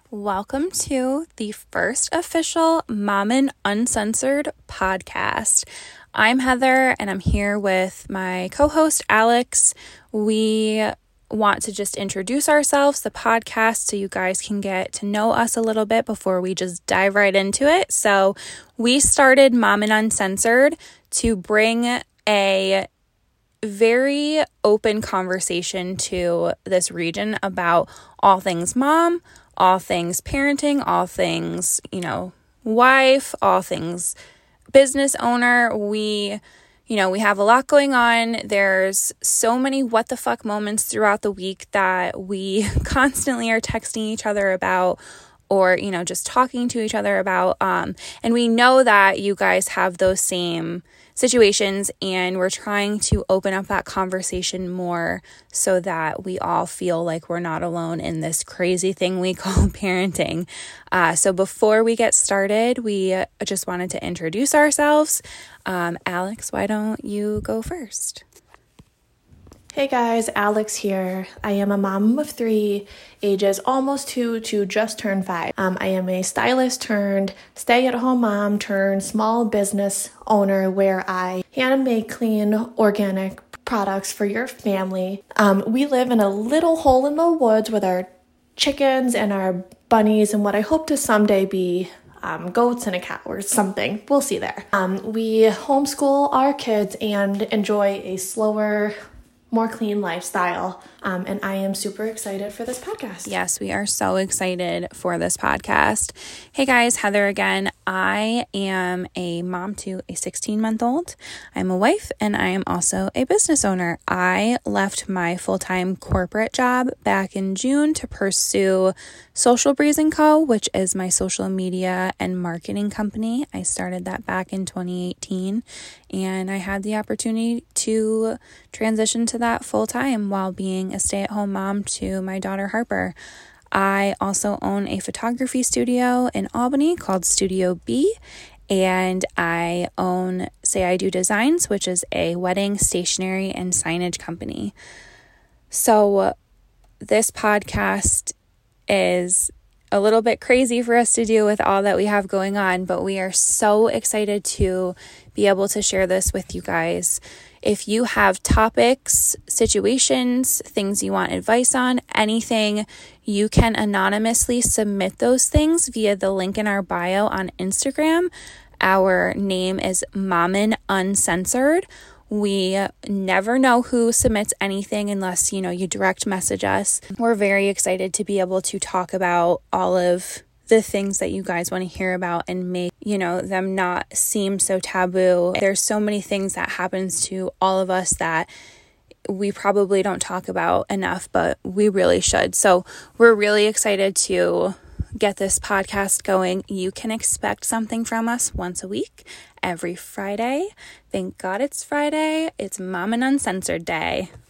Welcome to the first official Mom and Uncensored podcast. I'm Heather and I'm here with my co-host Alex. We want to just introduce ourselves, the podcast, so you guys can get to know us a little bit before we just dive right into it. So we started Mom and Uncensored to bring a very open conversation to this region about all things mom, all things parenting, all things, wife, all things business owner. We have a lot going on. There's so many what the fuck moments throughout the week that we constantly are texting each other about or, just talking to each other about. And we know that you guys have those same situations, and we're trying to open up that conversation more so that we all feel like we're not alone in this crazy thing we call parenting. So before we get started, we just wanted to introduce ourselves. Alex, why don't you go first? Hey guys, Alex here. I am a mom of 3, ages almost 2 to just turned 5. I am a stylist turned stay-at-home mom turned small business owner where I hand make clean, organic products for your family. We live in a little hole in the woods with our chickens and our bunnies and what I hope to someday be goats and a cow or something. We'll see there. We homeschool our kids and enjoy a slower, more clean lifestyle. And I am super excited for this podcast. Yes, we are so excited for this podcast. Hey guys, Heather again. I am a mom to a 16-month-old. I'm a wife and I am also a business owner. I left my full-time corporate job back in June to pursue Social Breeze & Co., which is my social media and marketing company. I started that back in 2018 and I had the opportunity to transition to that full-time while being a stay-at-home mom to my daughter Harper. I also own a photography studio in Albany called Studio B, and I own Say I Do Designs, which is a wedding stationery and signage company. So this podcast is a little bit crazy for us to do with all that we have going on, but we are so excited to be able to share this with you guys. If you have topics, situations, things you want advice on, anything, you can anonymously submit those things via the link in our bio on Instagram. Our name is Mommin Uncensored. We never know who submits anything unless, you direct message us. We're very excited to be able to talk about all of the things that you guys want to hear about and make, them not seem so taboo. There's so many things that happens to all of us that we probably don't talk about enough, but we really should. So we're really excited to get this podcast going. You can expect something from us once a week, every Friday. Thank God it's Friday. It's Mom and Uncensored Day.